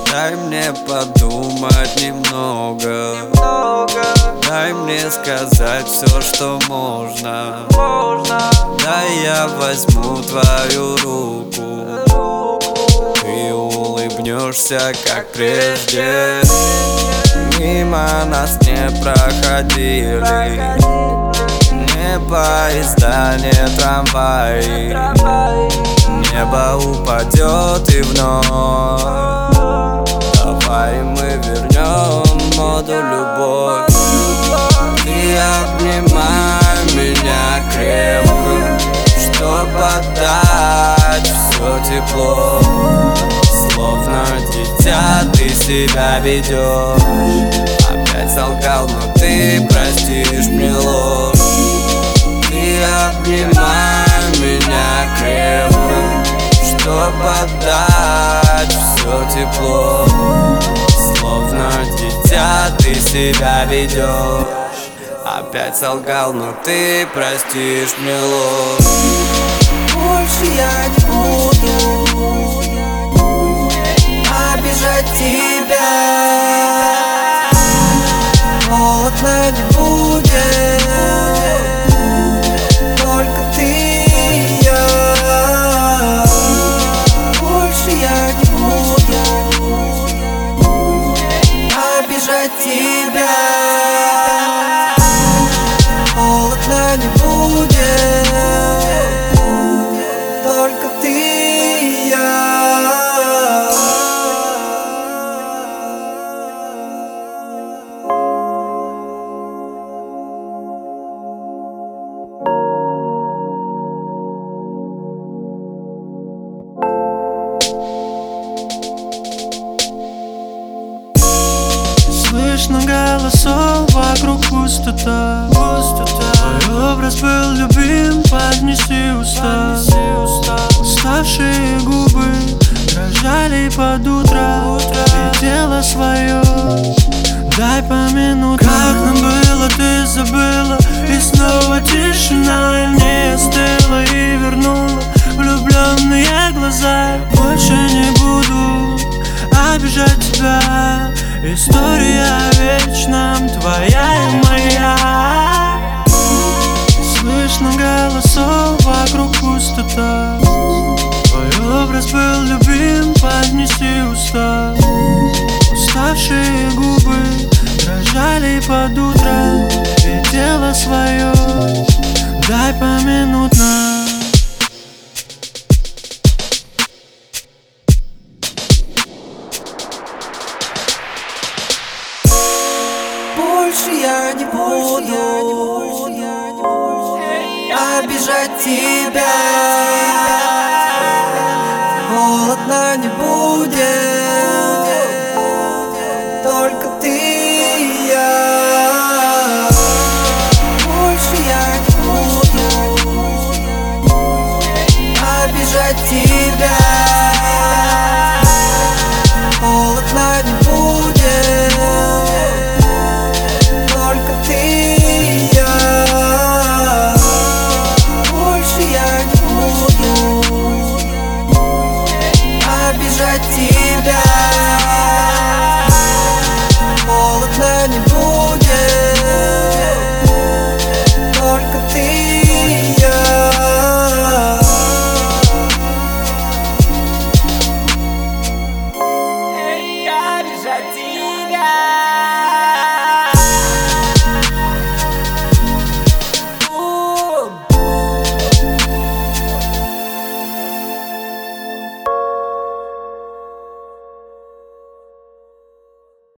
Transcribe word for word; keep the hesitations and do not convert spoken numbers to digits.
Дай мне подумать немного, дай мне сказать все, что можно. Дай я возьму твою руку, ты улыбнешься, как прежде. Мимо нас не проходили ни поезда, ни трамваи. Небо упадет и вновь давай мы вернем моду любовь. Ты обнимай меня крепко, чтоб отдать все тепло. Словно дитя ты себя ведешь. Опять солгал, но ты простишь мне ложь. Ты обнимай меня крепко, чтоб отдать все тепло. Словно дитя ты себя ведешь. Опять солгал, но ты простишь мне ложь. Больше я не буду обижать тебя. Холодно не будет, только ты и я. Больше я не буду обижать тебя. Холодно не будет, только ты и я. Слышно голосов, вокруг пустота. Твой образ был любим, поднеси уста. Уставшие губы дрожали под утро, и тело свое дай помянуть. Как нам было, ты забыла, и снова тишина не остыла и вернула влюбленные глаза. Больше не буду обижать тебя. История о вечном, твоя и моя. Слышно голосов, вокруг пустота. Твой образ был любим, поднеси уста. Уставшие губы дрожали под утро, и тело свое дай поминутно. Больше я не буду обижать тебя. Холодно не будет, только ты и я. Больше я не буду обижать тебя. Холодно не будет, только ты и я. Больше я не буду обижать тебя.